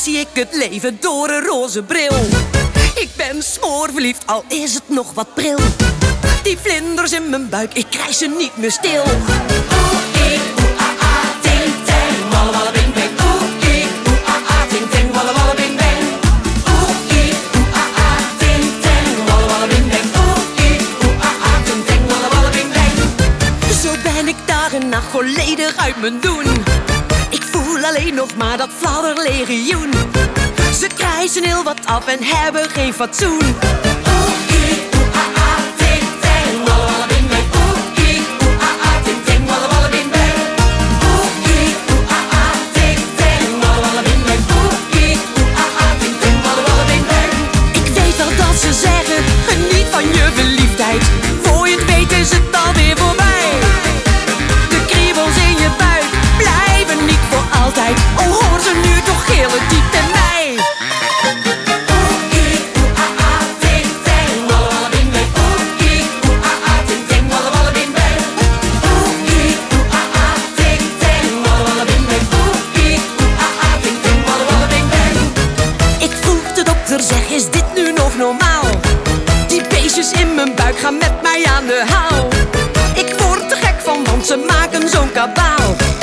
zie ik het leven door een roze bril. Ik ben smoorverliefd, al is het nog wat pril. Die vlinders in mijn buik, ik krijg ze niet meer stil. Oeh-ie, oeh-ah-ah, ting-tang, walla-walla-bing-bang. Oeh-ie, oeh-ah-ah, ting-tang, walla-walla-bing-bang. Oeh-ie, oeh-ah-ah, ting-tang, walla-walla-bing-bang. Oeh-ie, oeh-ah-ah, ting-tang, walla-walla-bing-bang. Zo ben ik dag en nacht volledig uit mijn doen. Ik voel alleen nog maar dat fladderlegioen. Ze krijsen heel wat af en hebben geen fatsoen. Oeh-ie, oeh-ah-ah, ting-tang, walla-walla-bing-bang. Oeh-ie, oeh-ah-ah, ting-tang, walla-walla-bing-bang. Oeh-ie, oeh-ah-ah, ting-tang, walla-walla-bing-bang. Oeh-ie, oeh-ah-ah, ting-tang, walla-walla-bing-bang. Ik weet wel dat ze zeggen, geniet van je verliefdheid. Voor je het weet is het alweer voorbij. De kriebels in je buik blijven niet voor altijd. Oh, hoor ze nu toch gillen diep in mij. Zeg, is dit nu nog normaal? Die beestjes in mijn buik gaan met mij aan de haal. Ik word er gek van, want ze maken zo'n kabaal.